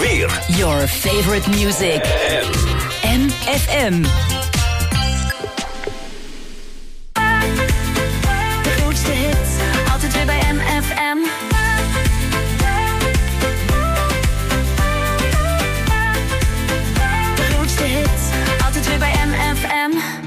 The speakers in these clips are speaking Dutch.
weer. Your favorite music. MFM. De grootste hits, altijd weer bij MFM. De grootste hits, altijd weer bij MFM.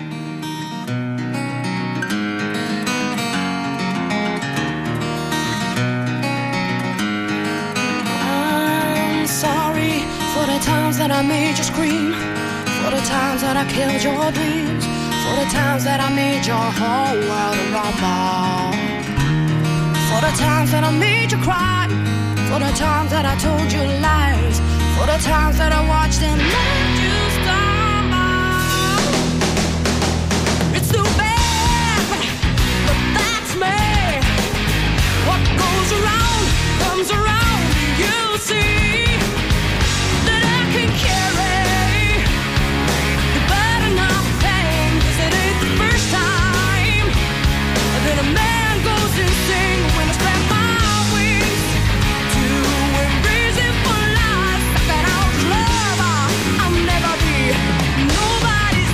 I'm sorry for the times that I made you scream, for the times that I killed your dreams, for the times that I made your whole world a rumble, for the times that I made you cry, for the times that I told you lies, for the times that I watched and let you stumble. It's too bad, but that's me. What goes around comes around. You see that I can carry the burden of pain, 'cause it ain't the first time that a man goes insane when I spread my wings to embrace it for life. That out love, I'll never be nobody's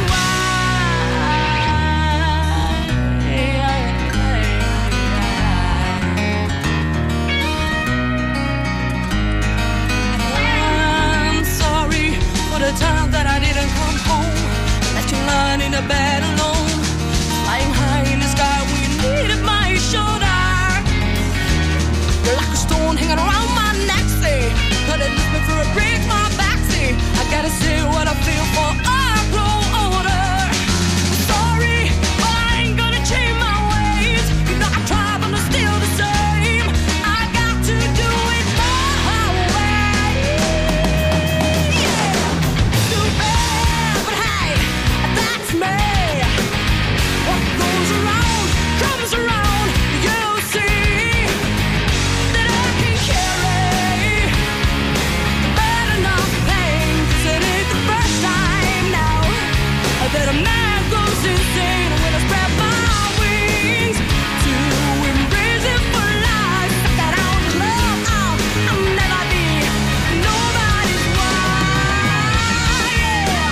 I'm sorry for the time that I didn't come home, left you lying in the bed alone, flying high in the sky when you needed my shoulder. You're like a stone hanging around my neck, say, but it left me for a break, my back, say, I gotta say what I feel for I grow older. Sorry, but I ain't gonna change my ways. You know I try, but I'm still the same. I got to do it my way. Yeah, too bad, but hey, that's me. What goes around comes around. You see that I can carry the burden of pain, 'cause it ain't the first time now that a man goes insane when I spread my wings to embrace it for life. That out love, I'll never be nobody's wife. Yeah.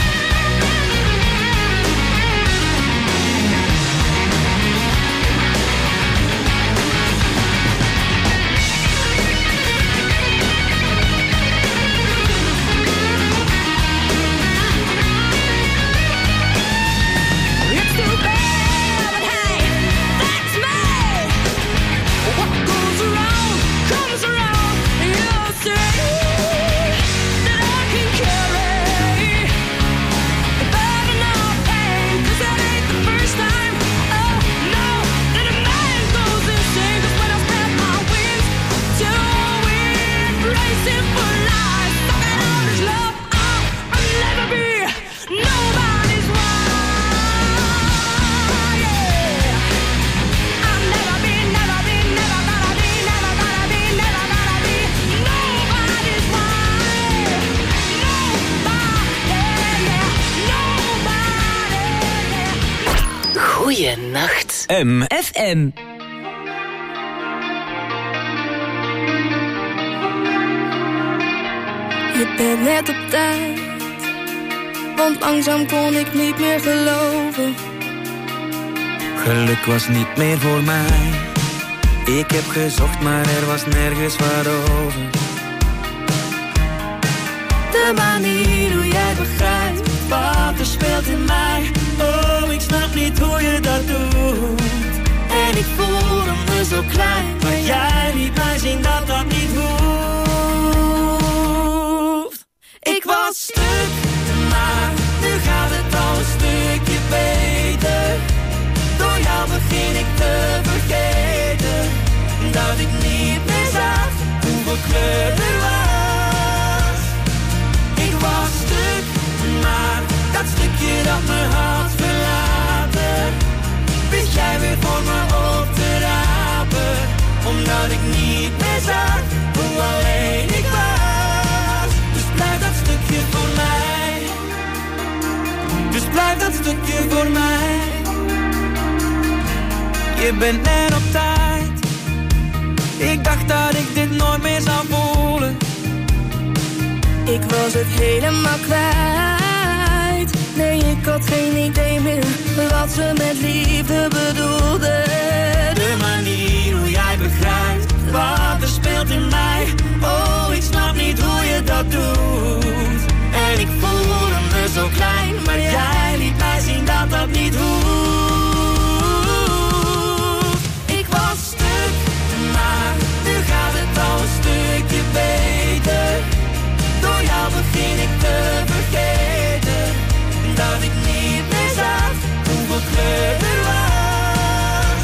It's too bad, but hey, that's me. What goes around comes around. You see that I can carry the burden of pain, 'cause that ain't the first time. Oh no, that a man goes insane. 'Cause when I spread my wings to embrace it for life, talking all this love, I'll never be nobody's wife. Yeah, I'll never be, never be, never gonna be, never gonna be, never gonna be nobody's wife. Nobody, yeah, nobody, yeah. Goeienacht. MFM. Je bent net op tijd, want langzaam kon ik niet meer geloven. Geluk was niet meer voor mij. Ik heb gezocht, maar er was nergens waarover. De manier hoe jij begrijpt wat er speelt in mij. Oh, ik snap niet hoe je dat doet. En ik voelde me zo klein, Maar jij liet mij zien dat dat niet hoeft. ik was stuk, maar nu gaat het al een stukje beter. Door jou begin ik te vergeten dat ik niet meer zag hoeveel kleur er was. Ik was stuk, maar dat stukje dat me had verlaten, wist jij weer voor me op te rapen. Omdat ik niet meer zag hoe alleen ik was. Dus blijf dat stukje voor mij. Dus blijf dat stukje voor mij. Je bent net op tijd. Ik dacht dat ik dit nooit meer zou voelen. Ik was het helemaal kwijt. Nee, ik had geen idee meer wat ze met liefde bedoelde. De manier hoe jij begrijpt wat er speelt in mij. Oh, ik snap niet hoe je dat doet. En ik voelde me zo klein, maar jij liet mij zien dat dat niet hoeft. Ik was stuk, maar nu gaat het al een stukje beter. Door jou begin ik te vergeten dat ik niet meer zag hoeveel kleur er was.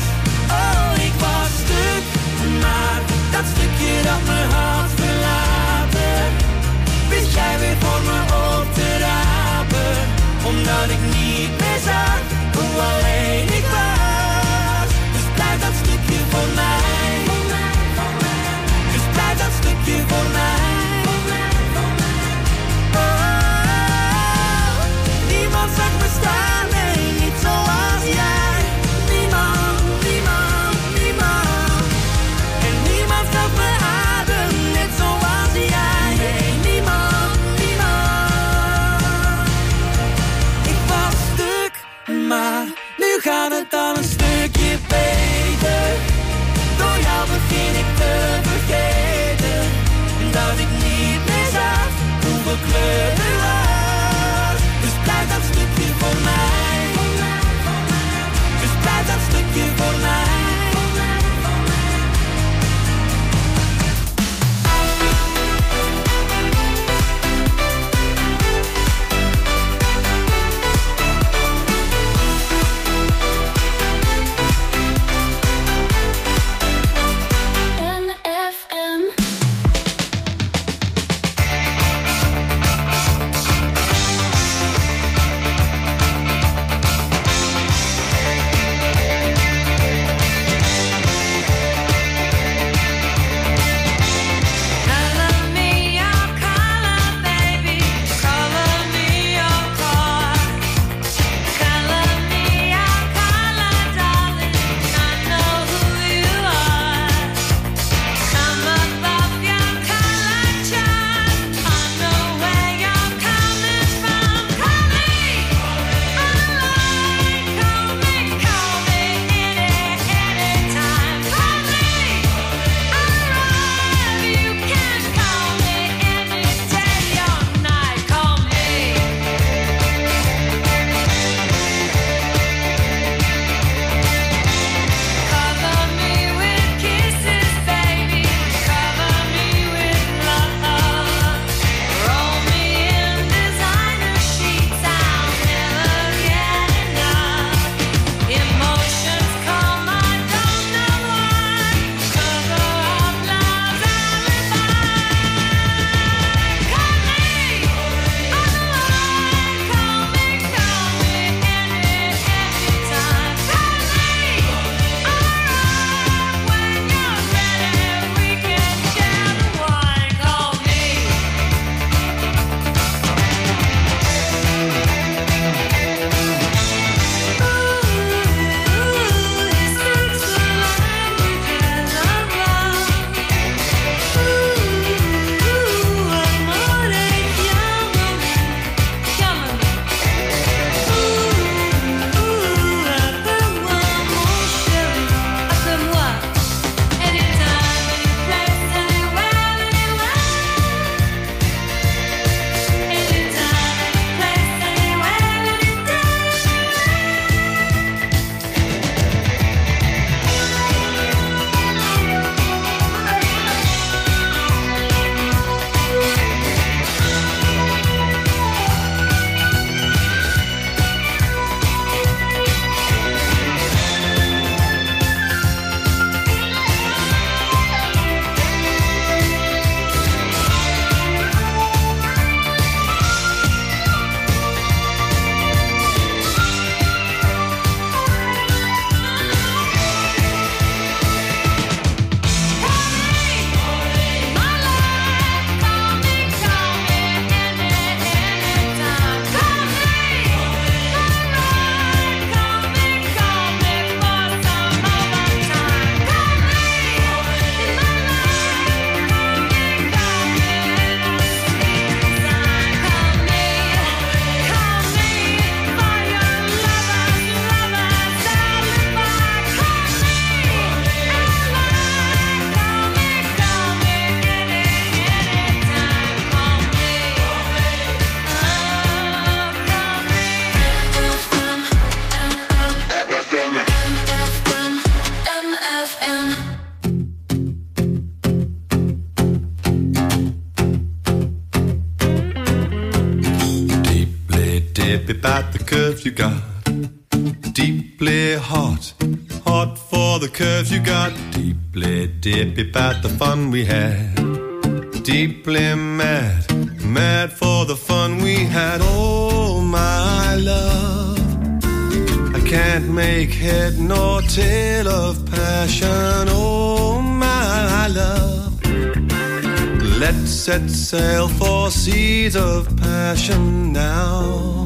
dippy about the curves you got. Deeply hot, hot for the curves you got. Deeply dippy about the fun we had. Deeply mad, mad for the fun we had. Oh my love, I can't make head nor tail of passion. Oh my love, let's set sail for seas of passion now.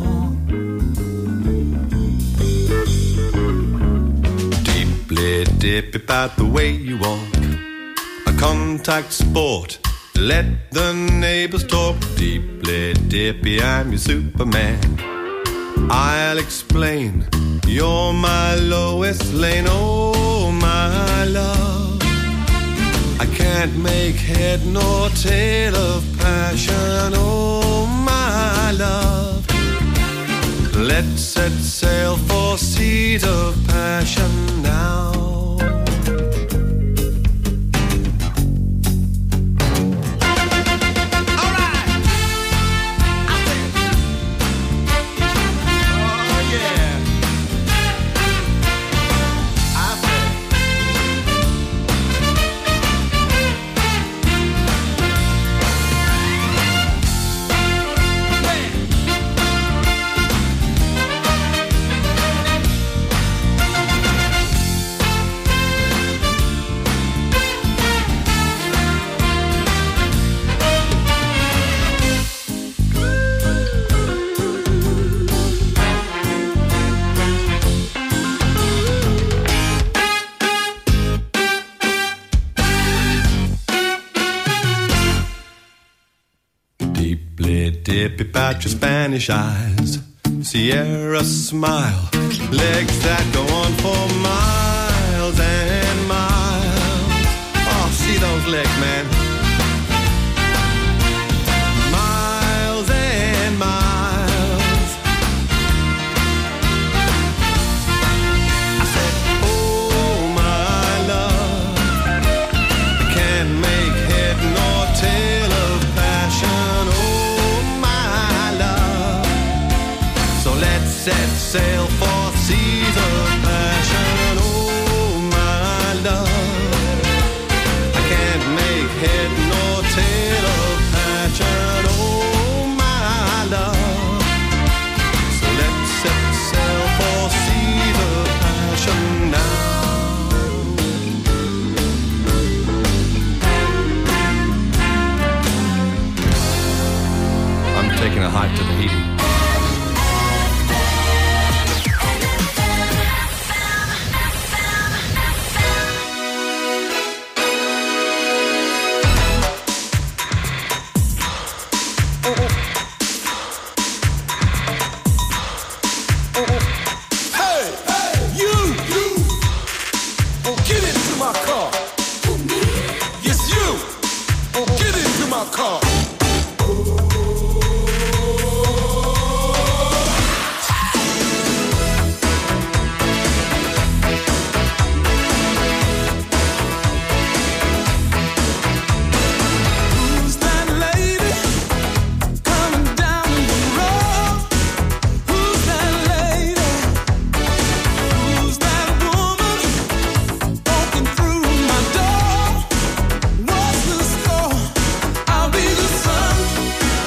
Deeply dippy about the way you walk, a contact sport. Let the neighbors talk. Deeply dippy, I'm your Superman. I'll explain, you're my Lois Lane. Oh my love, I can't make head nor tail of passion. Oh my love, let's set sail for seas of passion now. Dippy about your Spanish eyes, Sierra smile, legs that go on for miles and miles. Oh, see those legs, man. Miles and miles. I said, oh my love, I can't make head nor tail of passion. Set sail for seas of passion. Oh my love, I can't make head nor tail of passion. Oh my love, so let's set sail for seas of passion now. I'm taking a hike to Tahiti. I'll be the sun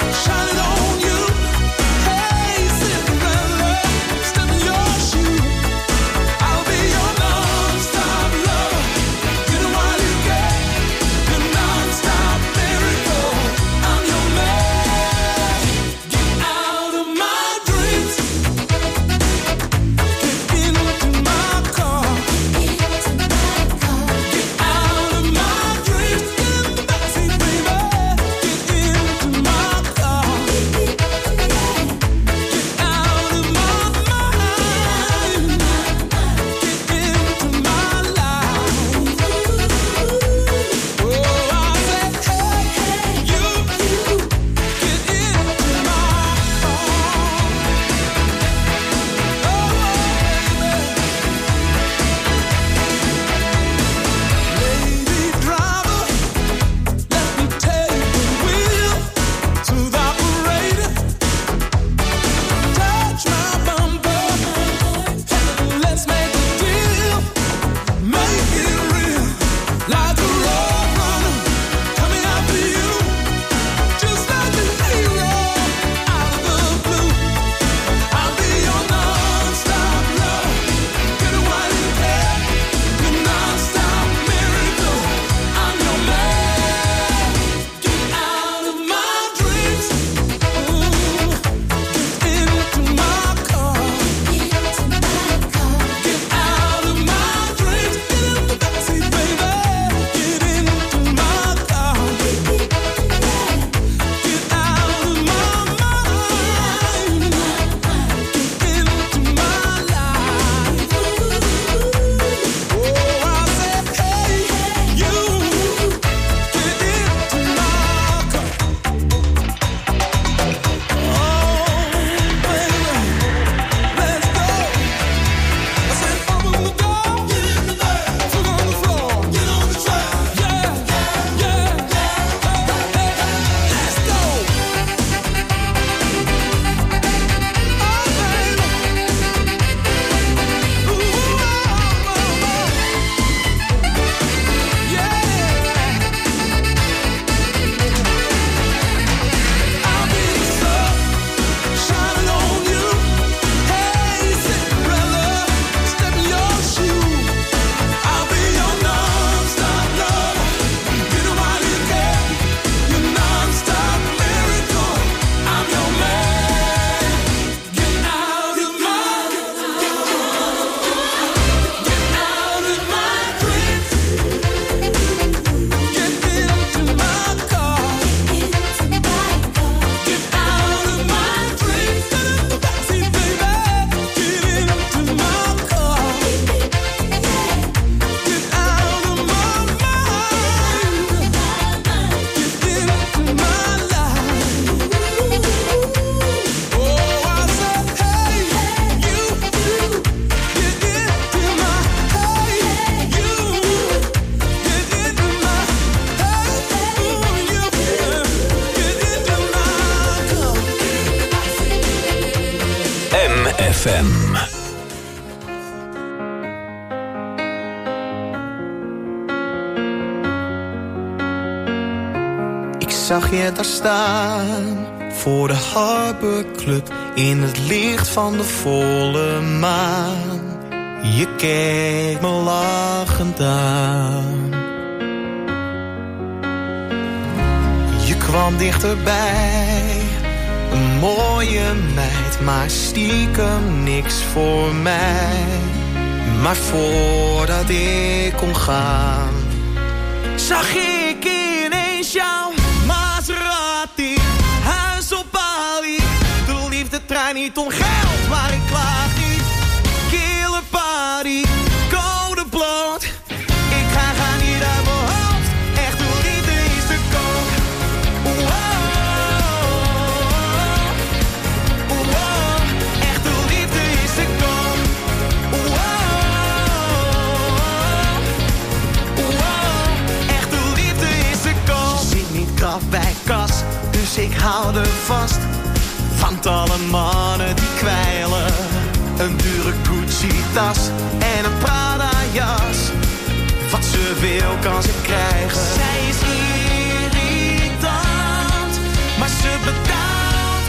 FM. Ik zag je daar staan voor de Harbor Club in het licht van de volle maan. Je keek me lachend aan. Je kwam dichterbij, een mooie meid, maar stiekem niks voor mij. Maar voordat ik kon gaan, zag ik ineens jouw Maserati, huis op Bali. De liefde niet om geld, maar ik klaag niet. Killer party, code bloot. Ik ga niet uit mijn hoofd. Echt hoe liefde is te koop. Wow, wow. Echt hoe liefde is te koop. Wow, wow. Echt hoe liefde is te koop. Ze zit niet krap bij kas, dus ik hou er vast. Van alle mannen die kwijlen. Een dure Gucci-tas en een Prada-jas. Wat ze wil kan ze krijgen. Zij is irritant, maar ze betaalt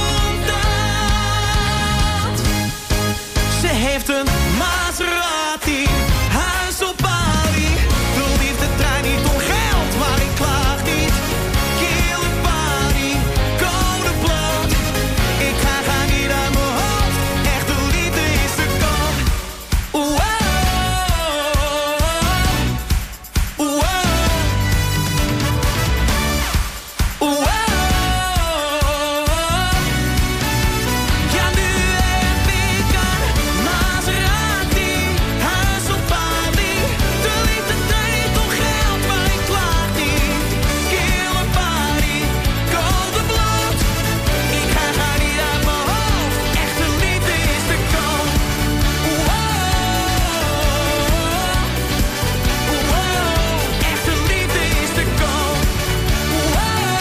contant. Ze heeft een Maserati, huis op Bali. De liefde draait niet om geld, maar ik klaag niet. Killer party, code bloot. Ik ga niet uit mijn hoofd. Echt de liefde is te koop. Wow, wow, wow. Ja, nu heb ik een Maserati, huis op Bali. De liefde draait niet om geld, maar ik klaag niet. Killer party, code bloot. Ik ga niet uit mijn hoofd. Echt de liefde is te koop. Wow, wow. Echt de liefde is te koop. Wow,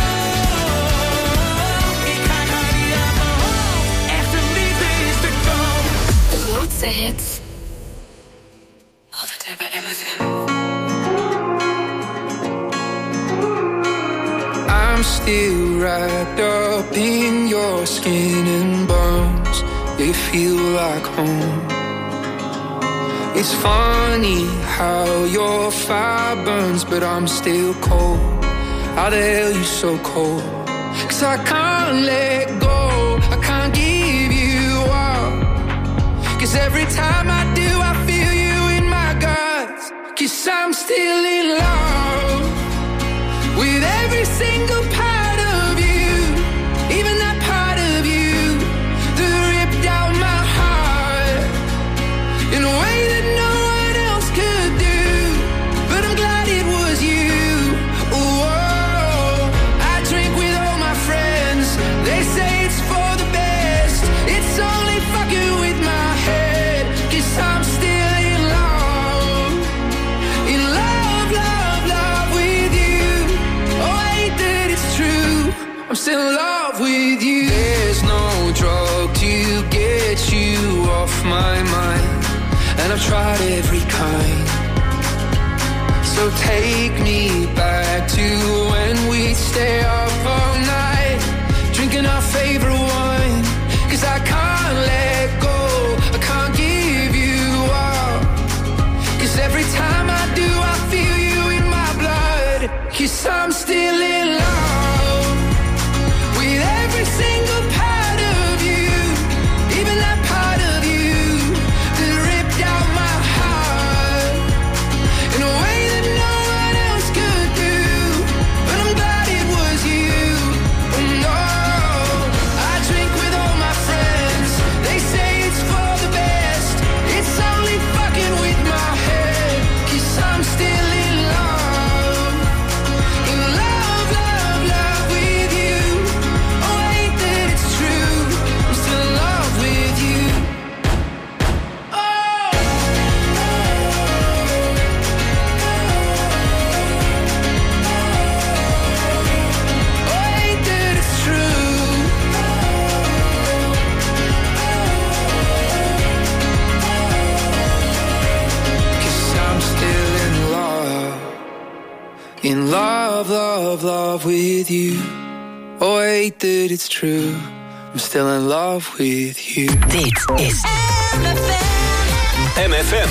ik ga niet uit mijn hoofd. Echt de liefde is te koop. De grootste hits. Altijd bij MFM. I'm still wrapped up in your skin and bones. They feel like home. It's funny how your fire burns, but I'm still cold. How the hell you so cold? 'Cause I can't let go, I can't give you up. 'Cause every time I do, I feel you in my guts. 'Cause I'm still in love with every single part of you, even that part of you that ripped out my heart in a way that no one else could do. But I'm glad it was you. Whoa, I drink with all my friends. They say it's for the best. It's only fucking with my head. 'Cause I'm still in love. In love, love, love with you. Oh, I hate that it's true. I'm still in love with you. There's no drug to get you off my mind, and I've tried every kind. So take me back to when we'd stay up all night, drinking our favorite wine. 'Cause I can't let go, I can't give you up. 'Cause every time I do, I feel you in my blood. 'Cause I'm still in love with every single part of you, even that part of you that ripped out my heart in a way that no one else could do. But I'm glad it was you. Oh no, I drink with all my friends. They say it's for the best. It's only fucking with my head. 'Cause I'm still in love. In In love, love, love with you. Oh, I hate that it's true. I'm still in love with you. Dit is MFM.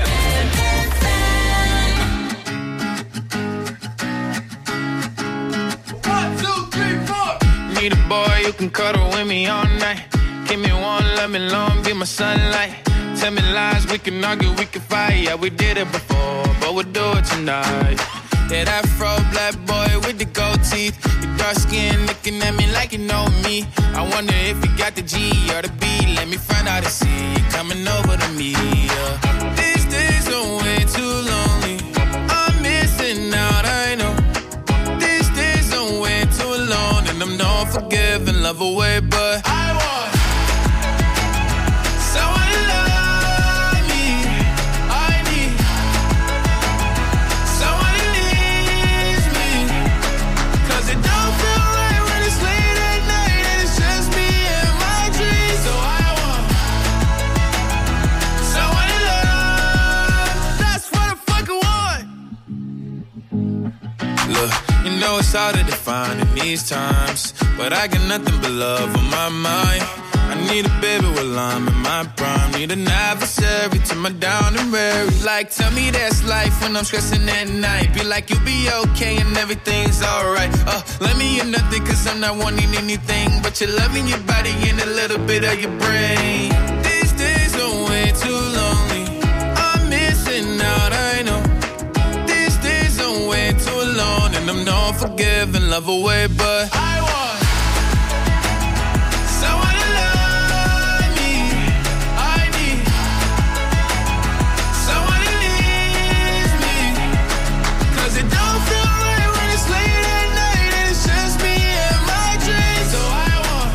Need a boy you can cuddle with me all night. Give me one, let me long, be my sunlight. Tell me lies, we can argue, we can fight. Yeah, we did it before, but we'll do it tonight. Yeah, that fro black boy with the gold teeth. Your dark skin looking at me like you know me. I wonder if you got the G or the B. Let me find out and see you coming over to me. Yeah. These days are way too lonely. I'm missing out, I know. These days are way too alone, and I'm not forgiving, love away, but I want someone to love me. I need someone who needs me. 'Cause it don't feel right when it's late at night and it's just me and my dreams. So I want someone to love. That's what I fucking want. Look, you know it's hard to define in these times, but I got nothing but love on my mind. I need a baby while I'm in my prime. Need an adversary to my down and weary. Like, tell me that's life when I'm stressing at night. Be like, you'll be okay and everything's alright. Let me in nothing 'cause I'm not wanting anything but your loving, your body and a little bit of your brain. These days are way too lonely. I'm missing out, I know. These days are way too alone, and I'm not forgiving, love away, but I want someone to love me. I need someone who needs me. 'Cause it don't feel right when it's late at night and it's just me and my dreams. So I want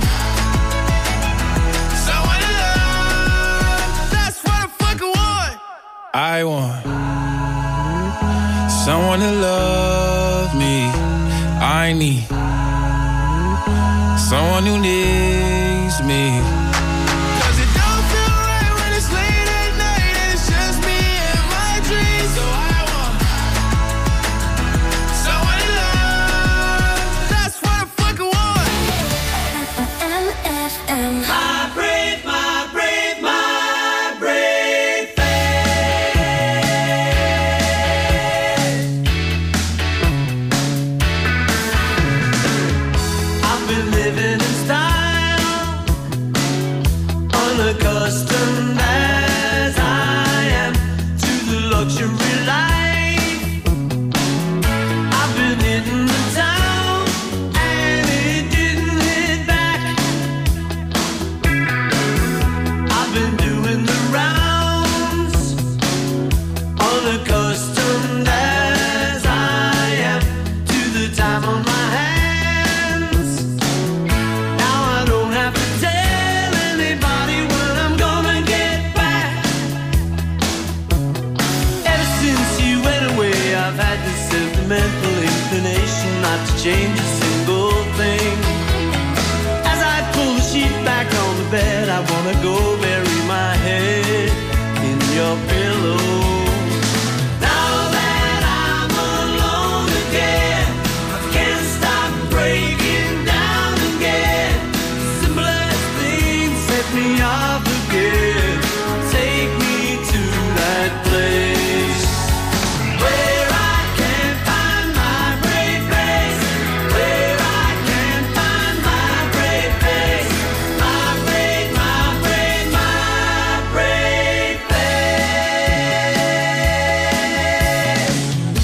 someone to love. That's what I fucking want. I want someone to love me. I need someone who needs me. 'Cause it don't feel right when it's late at night and it's just me and my dreams. So I want someone to love. That's what I fucking want. My brave, my brave, my brave I've been living in style, unaccustomed as I am to the luxury life. I've been hitting the town and it didn't hit back. I've been doing the rounds, unaccustomed as I am to the time on my hands. Now I don't have to tell anybody when I'm gonna get back. Ever since you went away, I've had this sentimental inclination not to change a single thing. As I pull the sheet back on the bed, I wanna go bury my head in your pillow. Now that I'm alone again, I can't stop breaking down again. Simplest things set me off again. Take me to that place where I can find my brave face. Where I can find my brave face. My brave, my brave, my brave face.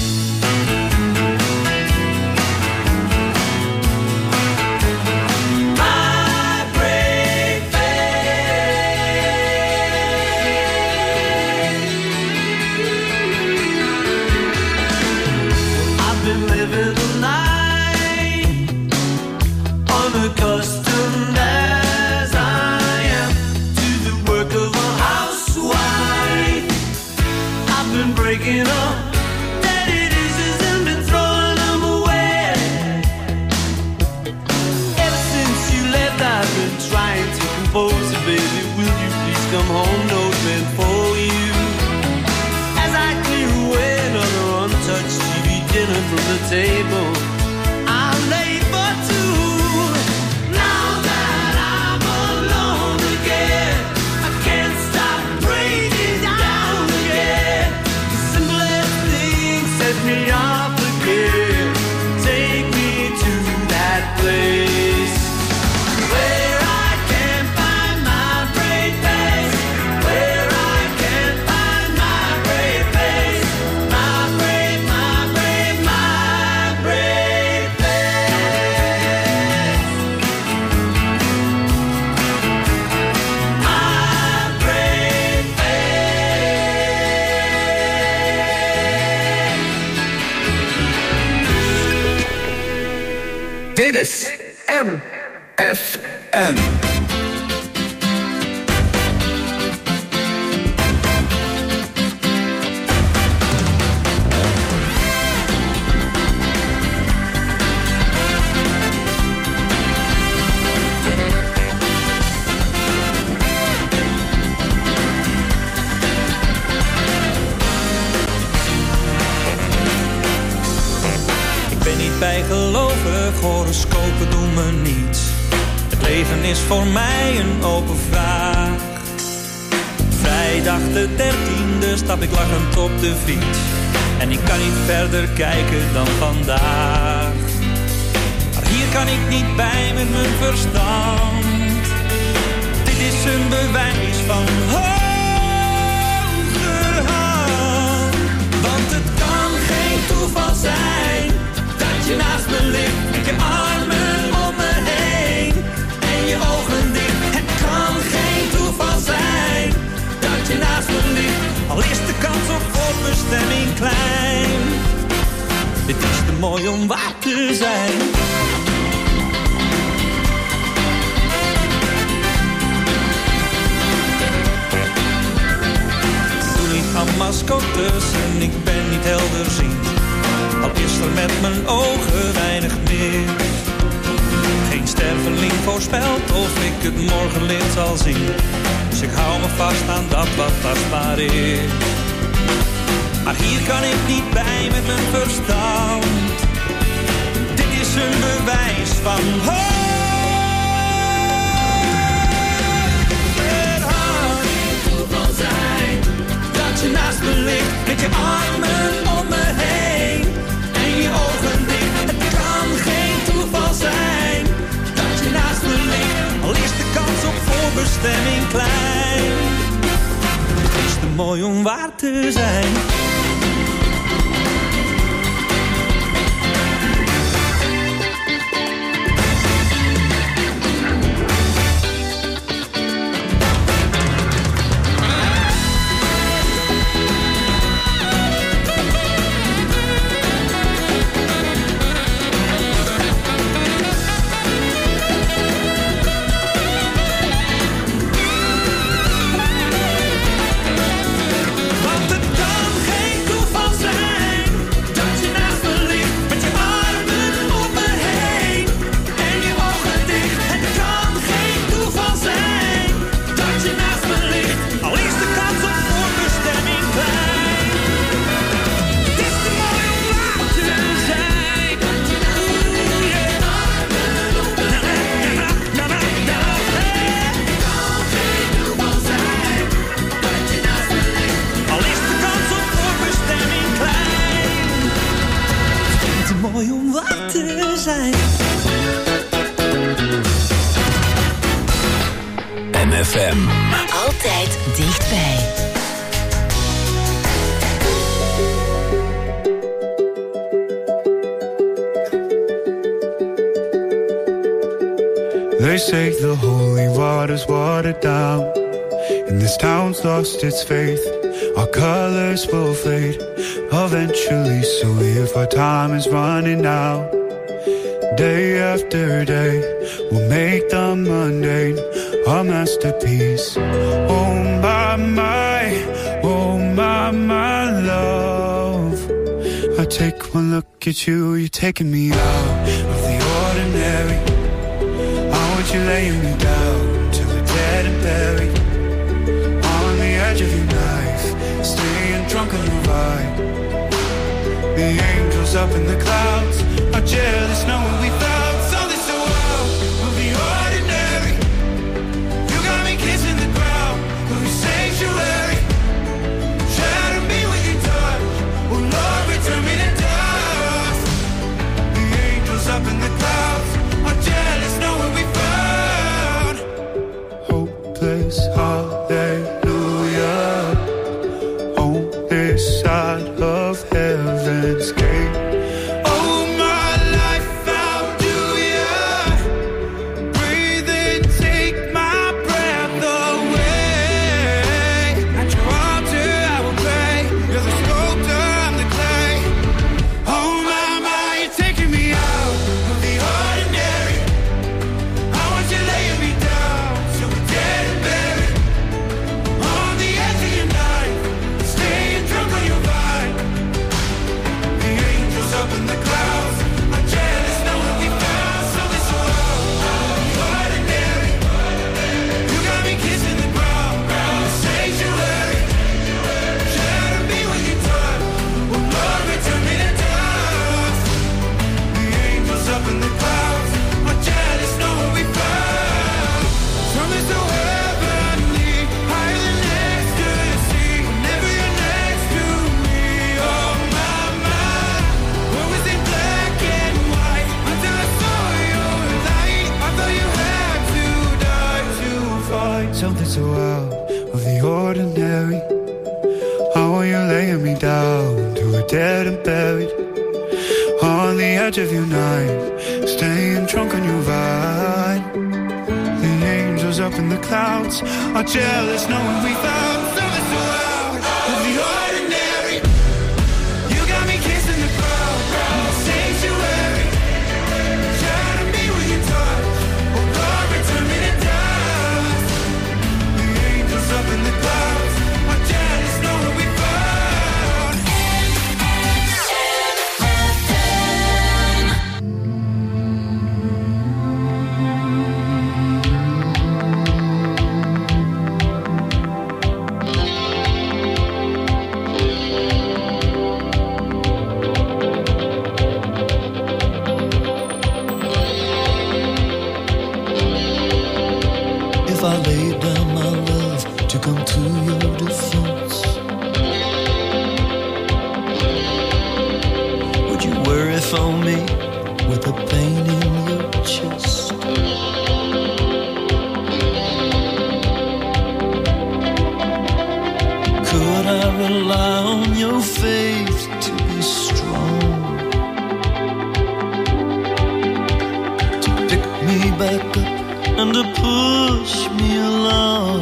My brave face. I've been living the night, unaccustomed as I am to the work of a housewife. I've been breaking up daddy dishes and been throwing them away. Ever since you left, I've been trying to compose it, baby. Will you please come home? Note meant for you. As I clear away another untouched TV dinner from the table. I'm late for two. Now that I'm alone again, I can't stop breaking down again. The simplest things set me off again. Take me to that place where I can find my brave face, where I can find my brave face, my brave, my brave, my brave face, my brave face. Dit is MFM. Ik ben niet bijgelovig, horoscopen doen me niets. Het leven is voor mij een open vraag. Vrijdag de 13e stap ik lachend op de fiets. En ik kan niet verder kijken dan vandaag. Maar hier kan ik niet bij met mijn verstand. Dit is een bewijs van hogerhand. Want het kan geen toeval zijn dat je naast me ligt met je armen om me heen en je ogen dicht. Het kan geen toeval zijn dat je naast me ligt, al is de kans op voorbestemming klein. Dit is te mooi om waar te zijn. Doe niet aan mascottes en ik ben niet helderziend. Al is er met mijn ogen weinig meer. Geen sterveling voorspelt of ik het morgenlicht zal zien. Dus ik hou me vast aan dat wat tastbaar is. Maar hier kan ik niet bij met mijn verstand. Dit is een bewijs van hogerhand. Het kan toeval zijn dat je naast me ligt met je armen om me heen en je ogen dicht. Het kan geen toeval zijn dat je naast me ligt, al is de kans op voorbestemming klein. Het is te mooi om waar te zijn. MFM. Altijd dichtbij. They say the holy water's watered down, and this town's lost its faith. Our colors will fade eventually, so if our time is running out, day after day, we'll make the mundane a masterpiece. Oh my, oh my love. I take one look at you, you're taking me out of the ordinary. I want you laying me down till we're dead and buried, on the edge of your knife, staying drunk on the ride. The angels angels up in the clouds are jealous knowing we found something so out of the ordinary. You got me kissing the ground of your sanctuary. Shatter me with your touch, oh Lord, return me to dust. The angels up in the clouds are jealous knowing we found hopeless hallelujah on this side of heaven's gate. Oh, my life, how do you breathe and take my breath away? At your altar I will pray. You're the sculptor, I'm the clay. Oh my, you're taking me out of the ordinary. I want you laying me down so we're dead and buried on the edge of your knife, staying drunk on your vine. The angels up in the clouds are jealous knowing we found something so out of the ordinary. You got me kissing the ground, the sanctuary. Shatter me with your touch, oh Lord, return me to dust. The angels up in the clouds are jealous knowing we found something so heavenly, higher than ecstasy. Whenever you're next to me, oh my, what was in black and white until I saw your light. I thought you had to die to find something so out of the ordinary. How are you laying me down to a dead and buried on the edge of your knife, staying drunk on your vine. The angels up in the clouds are jealous knowing we found something so out of the ordinary. You got me kissing the ground, the sanctuary. Shatter me with your touch, oh Lord, return me to dust. The angels up in the clouds are jealous knowing we found. If I laid down my love to come to your defense, would you worry for me with the pain in your chest? Could I rely on your faith to be strong, to pick me back up and to push me along?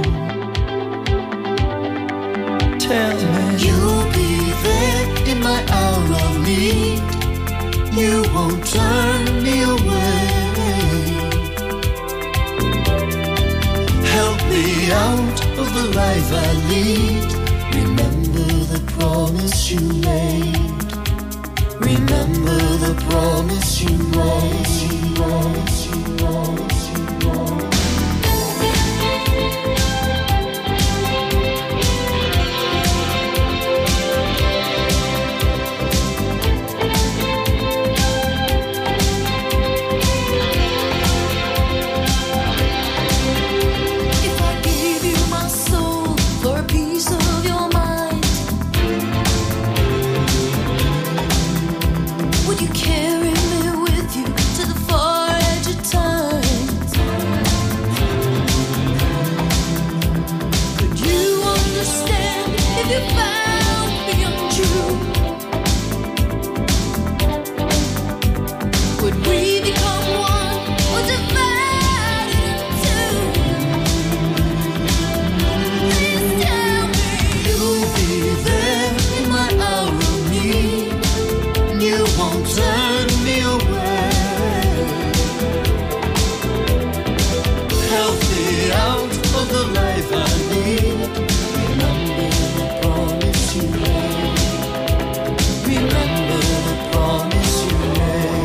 Tell me you'll be there in my hour of need. You won't turn me away. Help me out of the life I lead. Remember the promise you made. Remember the promise you made. If I gave you my soul for a piece of your mind, would you carry me with you to the far edge of time? Could you understand if you found me untrue? Would we become one or divided in two? Please tell me You'll be there in my hour of need. You won't turn me away. Help me out of the life I need. Remember the promise you made. Remember the promise you made.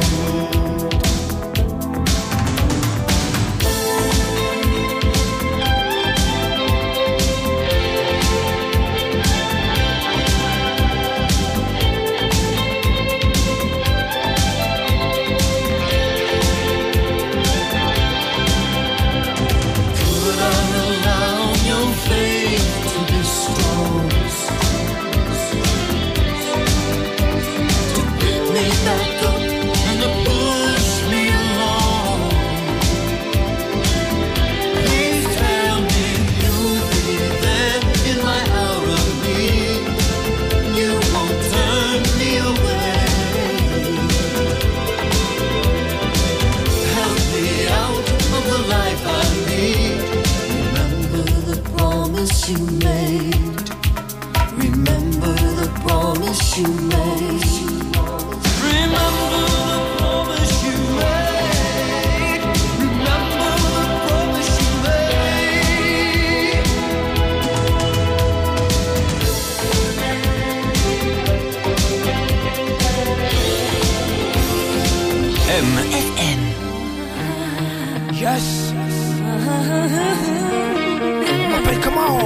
FM. Yes. M'appelle comment?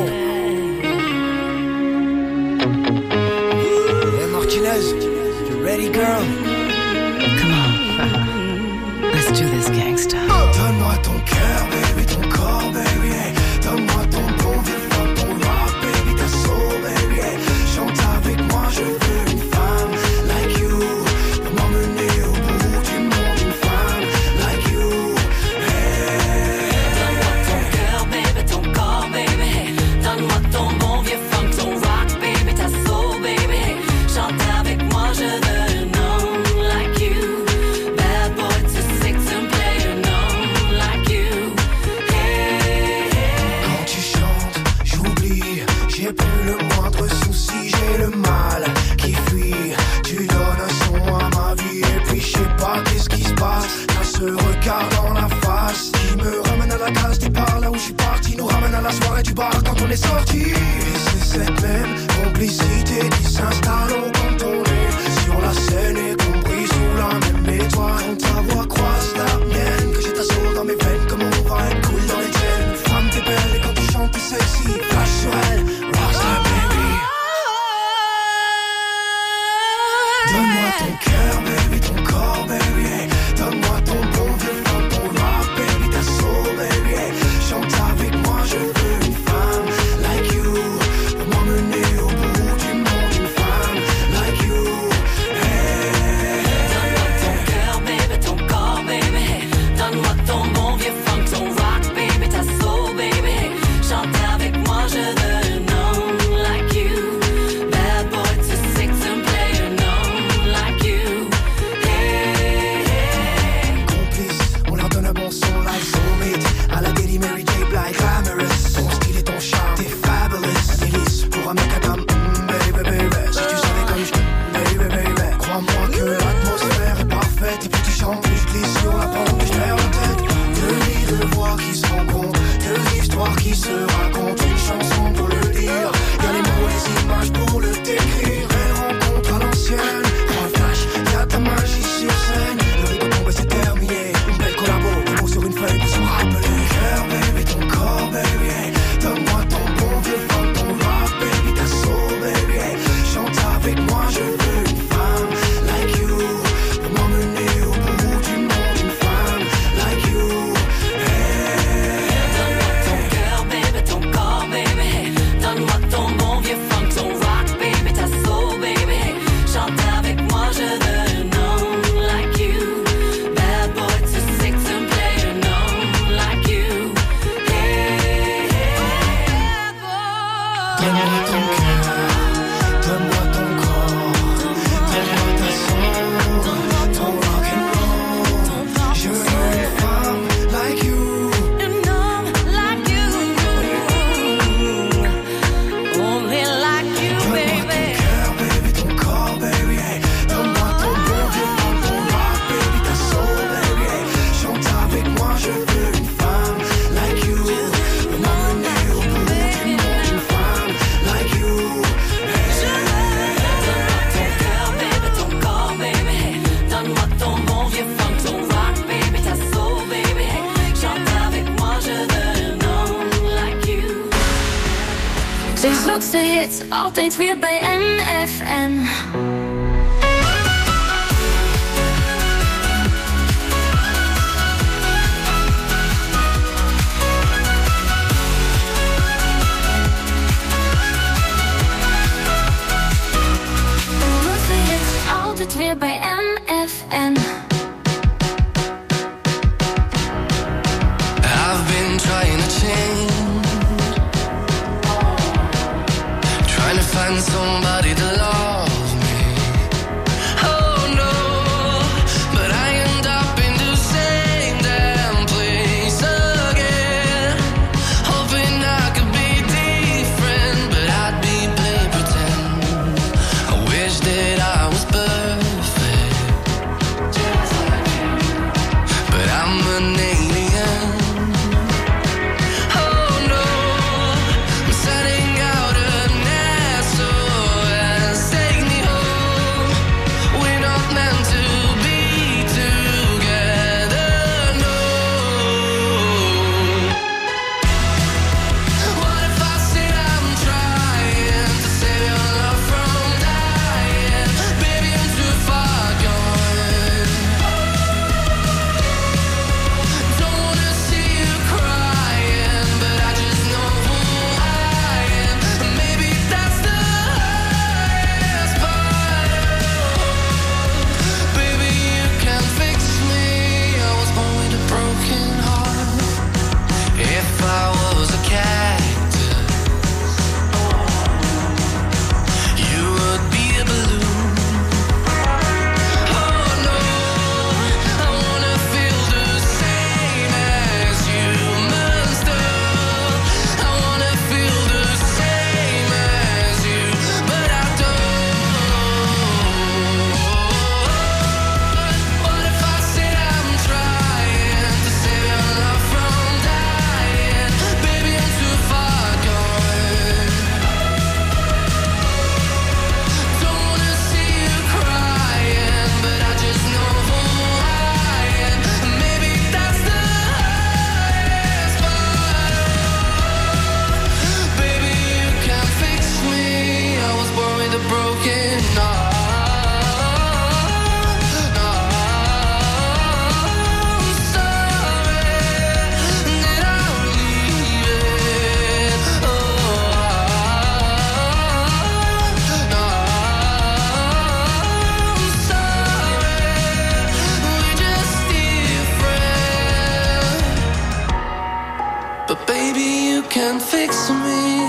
Hey Martinez, you ready girl? Come on. Let's do this, gangsta. Donne-moi ton cœur, baby, ton corps, baby, hey. Donne-moi ton bon vieux funk, ton rock, baby, ta soul, baby, hey. Chante avec moi, je veux une femme like you, pour m'emmener au bout du monde, une femme like you, hey. Donne-moi ton cœur, baby, ton corps, baby, hey. Donne-moi ton bon vieux funk, ton rock, baby, ta soul, baby, hey. Chante avec moi, je veux un homme like you. Bad boy to six and play an homme like you. Hey, hey. Quand tu chantes, j'oublie, j'ai plus le moindre souci, j'ai le mal qui fuit. Tu donnes un son à ma vie et puis je sais pas qu'est-ce qui se passe. T'as ce regard dans la face qui me ramène à la case départ, là où je suis parti, nous ramène à la soirée du bar quand on est sorti. Et c'est cette même complicité qui s'installe au contourné sur la scène et compris sous la même étoile. Quand ta voix croise la mienne, que j'ai ta soul dans mes veines, comme on va être cool dans les chaînes. Femme t'es belle et quand tu chantes t'es sexy, flash sur elle, rockstar baby. Donne-moi ton cœur baby, ton corps baby, hey. Donne-moi ton bon vieux funk, ton rock baby, ta soul baby, hey. Chante avec moi, je veux une femme like you, pour m'emmener au bout du monde, une femme like you, hey. Donne-moi ton cœur, baby, ton corps, baby, hey. Donne-moi ton bon vieux funk, ton rock, baby, ta soul, baby, hey. Chante avec moi, je veux un homme like you. Bad boy to six and play an homme like you. Hey, hey. Complice, on leur donne un bon son like Soulmate, à la Daily Mary J. Blige, glamorous. Ton style et ton charme, t'es fabulous. Un délice pour un mec à dame, baby, baby. Si tu savais comme je baby, baby. Crois-moi que l'atmosphère est parfaite. Et plus tu chantes, plus je glisse sur la pente et je perds la tête. Deux vies, deux voix qui se rencontrent, deux histoires qui se racontent. Une chanson pour le dire, y'a les mots, les images pour le décrire. Elle rencontre à l'ancienne, un flash, y'a ta magie sur scène. Le rideau tombe et c'est terminé. Une belle collabo, des mots sur une feuille pour se rappeler. Cœur, baby, ton corps, baby, hey. Donne-moi ton bon vieux funk, ton rock, baby, ta soul, baby, hey. Chante avec moi, je veux une femme like you, pour m'emmener au bout du monde, une femme like you, hey. Donne-moi ton cœur, baby, ton corps, baby, hey. Donne-moi ton bon vieux funk, ton rock, baby, ta soul, baby, hey. Chante avec moi, je veux un homme like you. Bad boy to six and play an homme like you. Hey, hey, boy. Donne-moi ton cœur, donne-moi ton corps, donne-moi ta soul, ton rock and roll. Je veux une femme like you. An homme like you. Only like you, Donne-moi ton baby. cœur, baby, ton corps, baby, hey. Donne-moi ton bon vieux funk, ton rock, baby, ta soul, baby, hey. Chante avec moi, je veux une femme like you, pour m'emmener au bout du monde, une femme like you, Donne-moi ton cœur, baby, ton corps, baby, hey. Donne-moi ton bon vieux funk, ton rock, baby, ta soul, baby, hey. Chante avec moi, je veux un homme like you. De grootste hits, altijd weer bij NFM. De grootste hits, altijd weer bij NFM. I've been trying to change, trying to find somebody to love me. Oh no, but I end up in the same damn place again. Hoping I could be different, but I'd be playing pretend. I wish that I was perfect. fix me?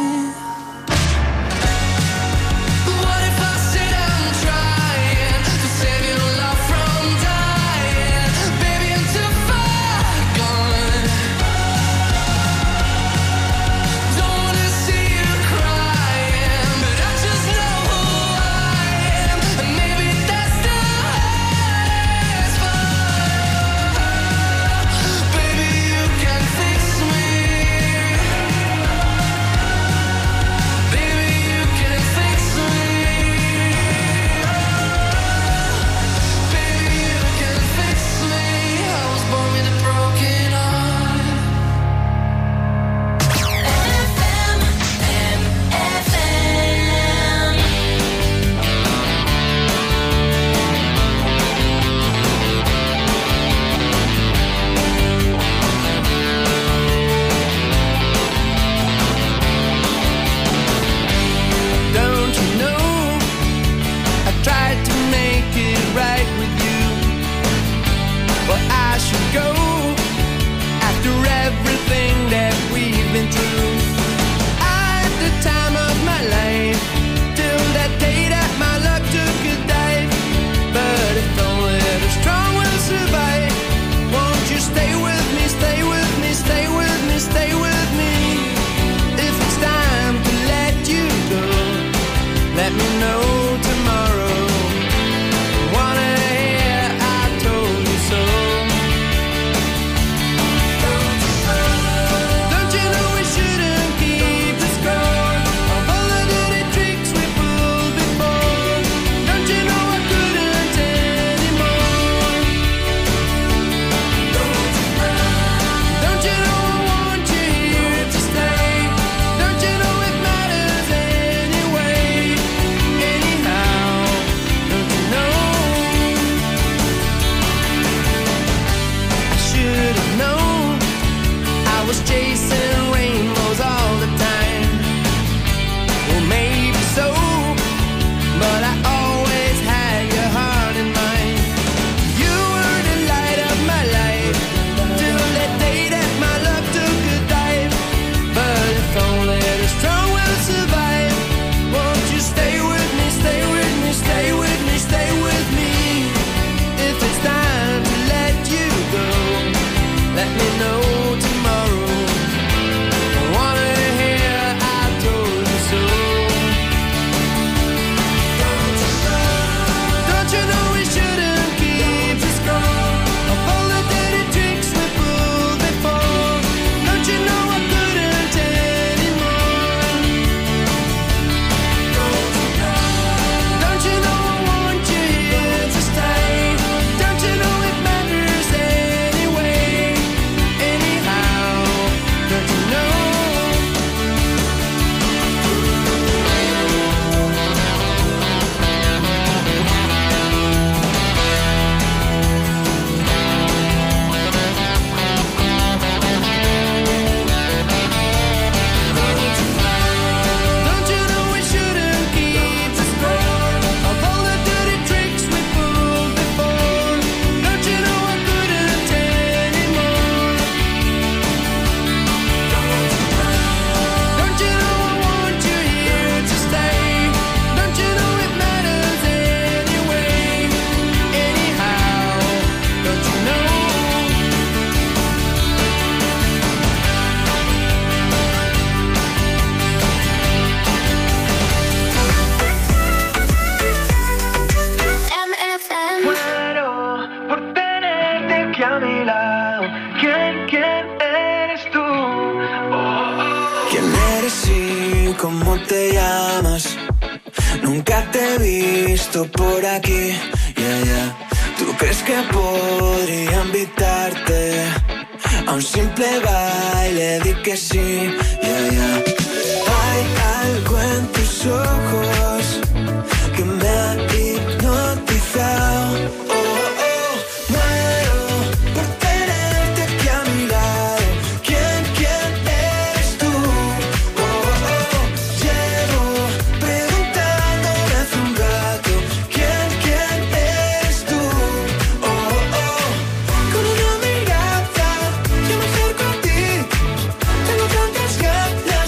¿Cómo te llamas? Nunca te he visto por aquí, ¿Tú crees que podría invitarte a un simple baile? Di que sí, Hay algo en tus ojos que me ha hipnotizado. Muero por tenerte aquí a mi lado. ¿Quién eres tú? Llevo preguntándome hace un rato. ¿Quién eres tú? Con una mirada yo me acerco a ti. Tengo tantas ganas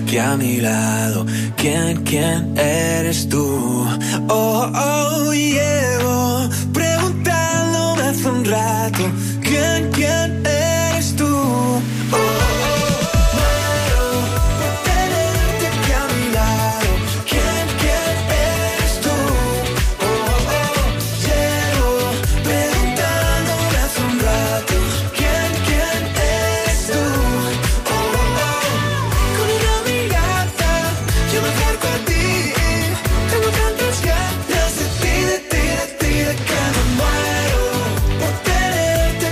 aquí a mi lado. ¿Quién eres tú? Oh, llevo preguntándome hace un rato. ¿Quién eres tú? Tenerte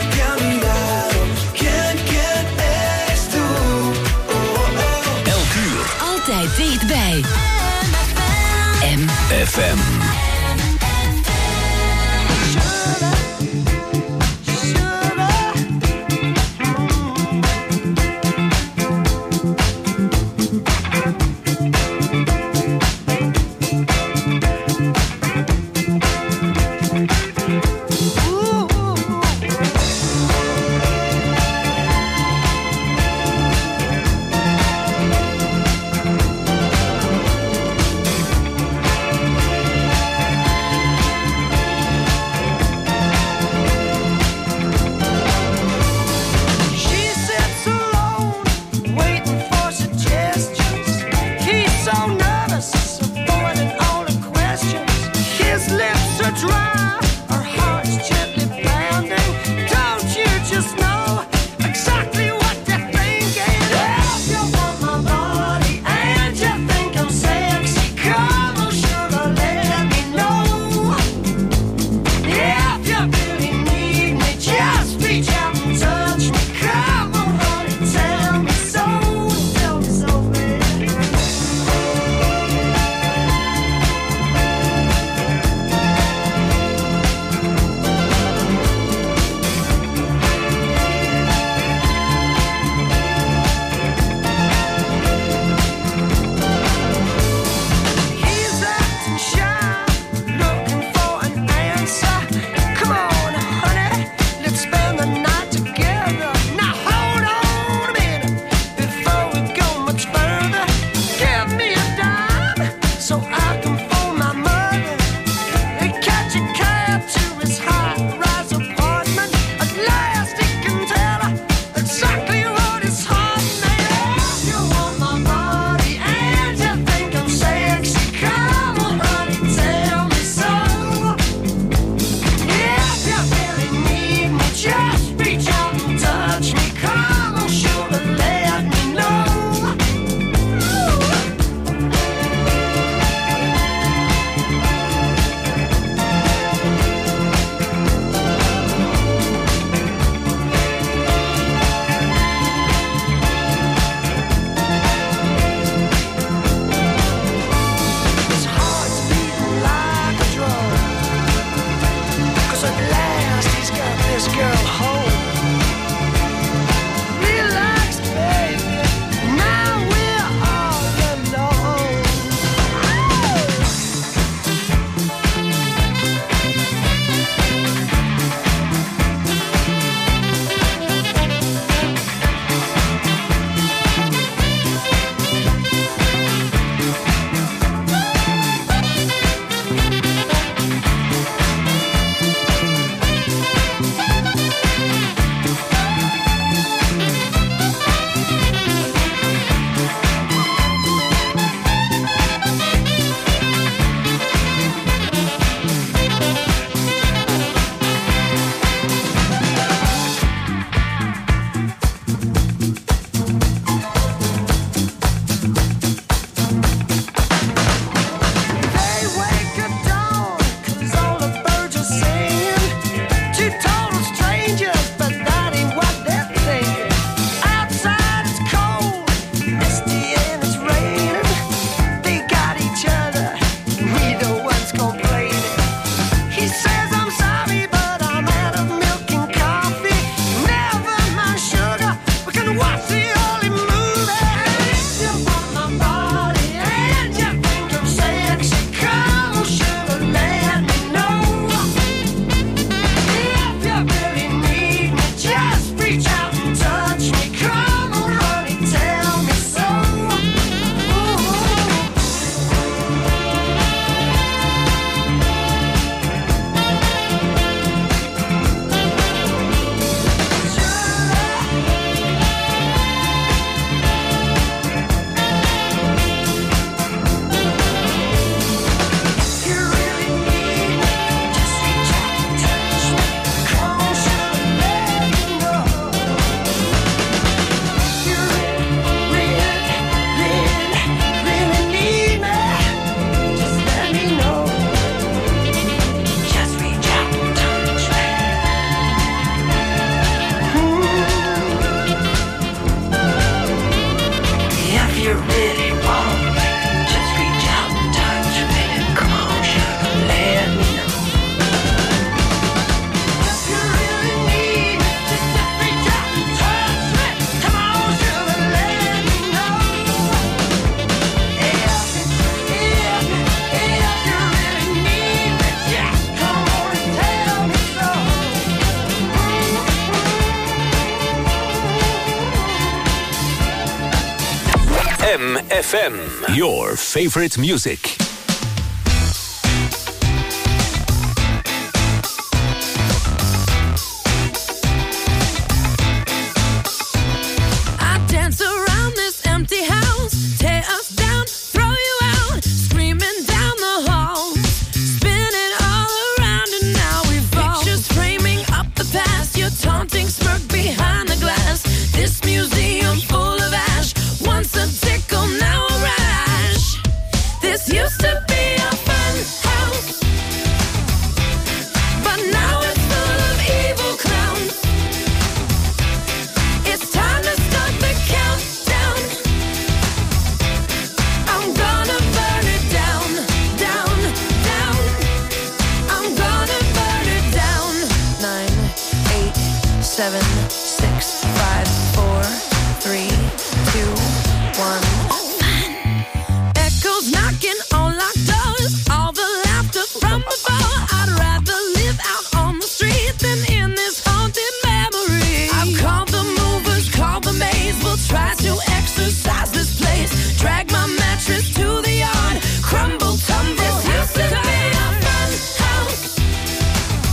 FM, your favorite music.